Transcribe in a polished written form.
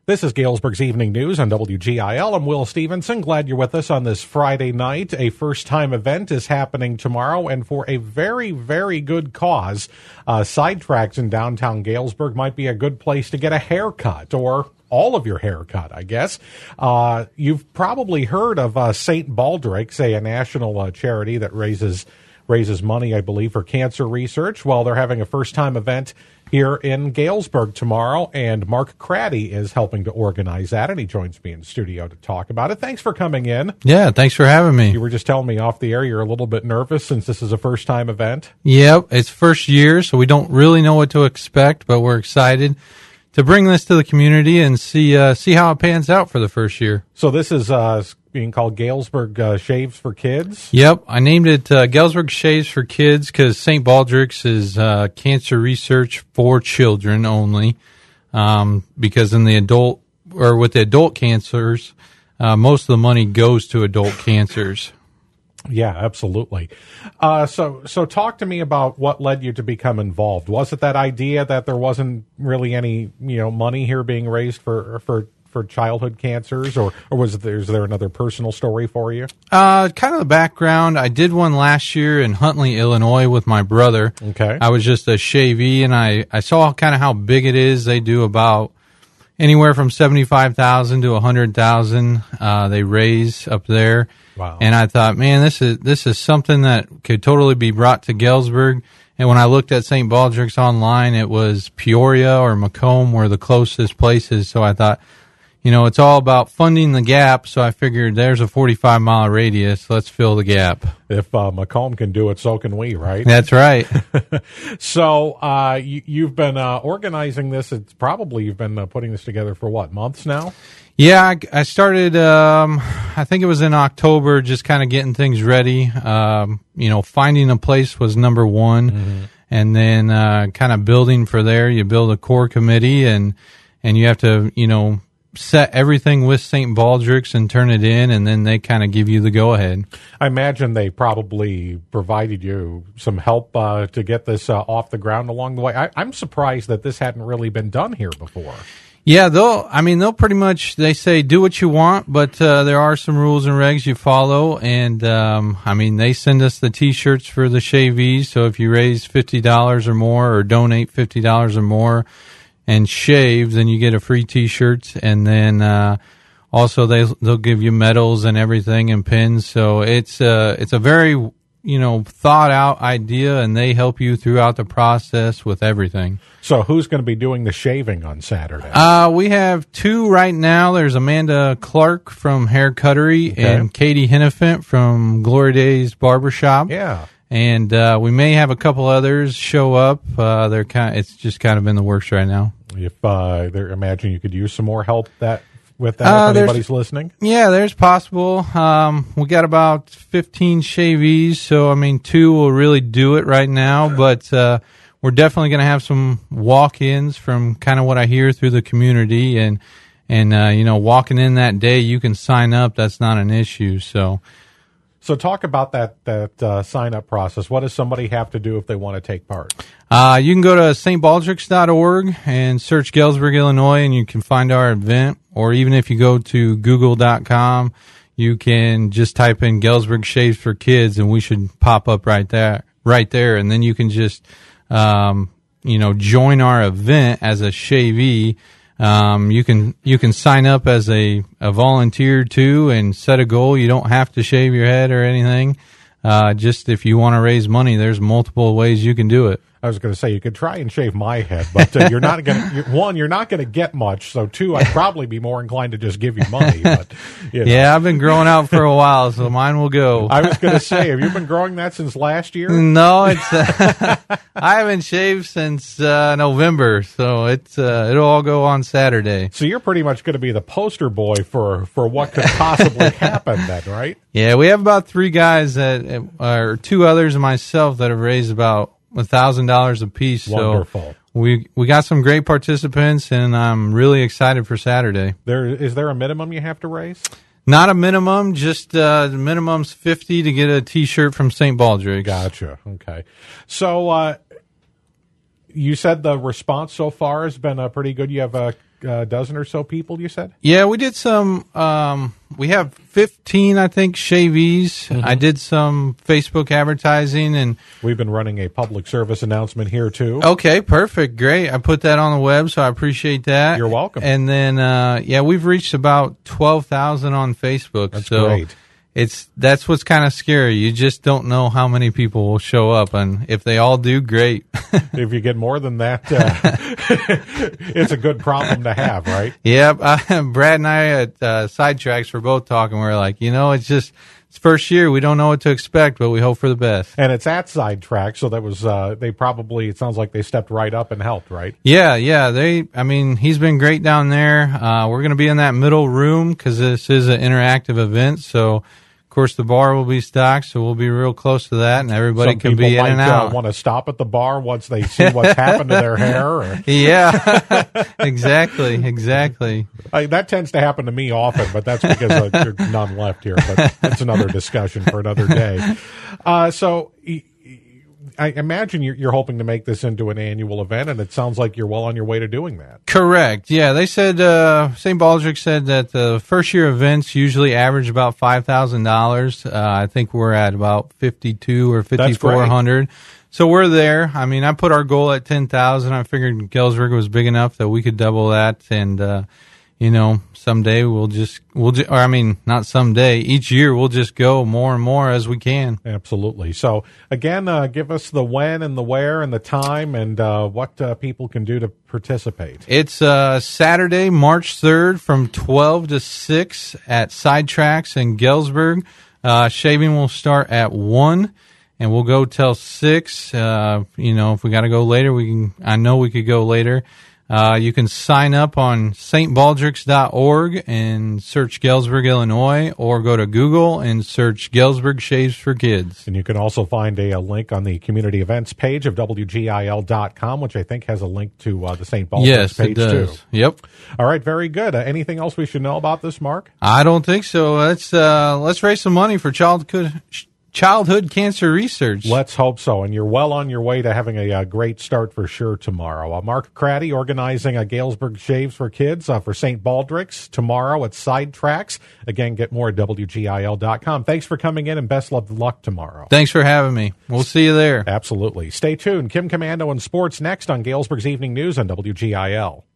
This is Galesburg's Evening News on WGIL. I'm Will Stevenson. Glad you're with us on this Friday night. A first-time event is happening tomorrow, and for a very, very good cause. Sidetracks in downtown Galesburg might be a good place to get a haircut, or all of your haircut, I guess. You've probably heard of St. Baldrick's, a national charity that raises money, I believe, for cancer research. Well, they're having a first-time event here in Galesburg tomorrow, and Mark Craddy is helping to organize that, and he joins me in studio to talk about it. Thanks for coming in. Yeah, thanks for having me. You were just telling me off the air you're a little bit nervous since this is a first-time event. Yep, it's first year, so we don't really know what to expect, but we're excited to bring this to the community and see how it pans out for the first year. So this is being called Galesburg Shaves for Kids? Yep, I named it Galesburg Shaves for Kids because St. Baldrick's is cancer research for children only, because with the adult cancers, most of the money goes to adult cancers. Yeah, absolutely. So talk to me about what led you to become involved. Was it that idea that there wasn't really any, money here being raised for childhood cancers, or is there another personal story for you? Kind of the background. I did one last year in Huntley, Illinois with my brother. Okay. I was just a shavee, and I saw kind of how big it is. They do about anywhere from $75,000 to $100,000. They raise up there. Wow. And I thought, man, this is something that could totally be brought to Galesburg. And when I looked at St. Baldrick's online, it was Peoria or Macomb were the closest places. So I thought, it's all about funding the gap. So I figured there's a 45-mile radius. Let's fill the gap. If Macomb can do it, so can we, right? That's right. So you've been organizing this. You've been putting this together for what, months now? Yeah, I started, I think it was in October, just kind of getting things ready. Finding a place was number one. Mm-hmm. And then kind of building for there. You build a core committee, and you have to, set everything with St. Baldrick's and turn it in, and then they kind of give you the go-ahead. I imagine they probably provided you some help to get this off the ground along the way. I'm surprised that this hadn't really been done here before. Yeah, they'll pretty much, they say do what you want, but there are some rules and regs you follow, and they send us the T-shirts for the shavees, so if you raise $50 or more or donate $50 or more and shave, then you get a free T-shirt, and then also they'll give you medals and everything and pins, so it's a very thought out idea, and they help you throughout the process with everything. So who's going to be doing the shaving on Saturday? We have two right now. There's Amanda Clark from Hair Cuttery, okay, and Katie Hennefant from Glory Days Barbershop. Yeah. And we may have a couple others show up. It's just kind of in the works right now. If imagine you could use some more help with that if anybody's listening. Yeah, there's possible. We got about 15 shavees, so 2 will really do it right now, but we're definitely going to have some walk-ins from kind of what I hear through the community, and walking in that day, you can sign up. That's not an issue. So talk about that sign-up process. What does somebody have to do if they want to take part? You can go to stbaldricks.org and search Galesburg, Illinois, and you can find our event. Or even if you go to google.com, you can just type in Galesburg Shaves for Kids, and we should pop up right there. And then you can just, join our event as a shavee. You can sign up as a volunteer too and set a goal. You don't have to shave your head or anything. Just if you want to raise money, there's multiple ways you can do it. I was going to say you could try and shave my head, but you're not going to. One, you're not going to get much. So two, I'd probably be more inclined to just give you money. But yeah, I've been growing out for a while, so mine will go. I was going to say, have you been growing that since last year? No, I haven't shaved since November, so it'll all go on Saturday. So you're pretty much going to be the poster boy for what could possibly happen then, right? Yeah, we have about 3 guys or 2 others and myself that have raised about $1,000 a piece. Wonderful. So we got some great participants, and I'm really excited for Saturday. Is there a minimum you have to raise? Not a minimum, just the minimum's $50 to get a T-shirt from St. Baldrick's. Gotcha. Okay. So you said the response so far has been pretty good. You have dozen or so people, you said? Yeah, we did some. We have 15, I think, shavees. Mm-hmm. I did some Facebook advertising, and We've been running a public service announcement here, too. okay, perfect, great. I put that on the web, so I appreciate that. You're welcome. And then, we've reached about 12,000 on Facebook. That's so great. That's what's kind of scary. You just don't know how many people will show up, and if they all do, great. If you get more than that, it's a good problem to have, right? Yeah, Brad and I at Sidetracks were both talking. We are like, it's first year. We don't know what to expect, but we hope for the best. And it's at Sidetrack, so that was it sounds like they stepped right up and helped, right? Yeah. He's been great down there. We're going to be in that middle room because this is an interactive event. So, of course, the bar will be stocked, so we'll be real close to that, and everybody can be in and out. Want to stop at the bar once they see what's happened to their hair. Or... Yeah, exactly. That tends to happen to me often, but that's because there's none left here. But that's another discussion for another day. So I imagine you're hoping to make this into an annual event, and it sounds like you're well on your way to doing that. Correct. Yeah, they said St. Baldrick said that the first year events usually average about $5,000. I think we're at about 5,200 or 5,400. So we're there. I mean, I put our goal at 10,000. I figured Galesburg was big enough that we could double that, and someday not someday, each year we'll just go more and more as we can. Absolutely. So again, give us the when and the where and the time and what people can do to participate. It's Saturday, March 3rd from 12 to 6 at Sidetracks in Galesburg. Shaving will start at 1. And we'll go till 6. If we got to go later, I know we could go later. You can sign up on stbaldricks.org and search Galesburg, Illinois, or go to Google and search Galesburg Shaves for Kids. And you can also find a link on the community events page of WGIL.com, which I think has a link to the St. Baldrick's page, it does. too. Yep. All right, very good. Anything else we should know about this, Mark? I don't think so. Let's raise some money for childhood cancer research. Let's hope so. And you're well on your way to having a great start for sure tomorrow. Mark Craddy organizing a Galesburg Shaves for Kids for St. Baldrick's tomorrow at Sidetracks. Again, get more at WGIL.com. Thanks for coming in and best of luck tomorrow. Thanks for having me. We'll see you there. Absolutely. Stay tuned. Kim Commando and Sports next on Galesburg's Evening News on WGIL.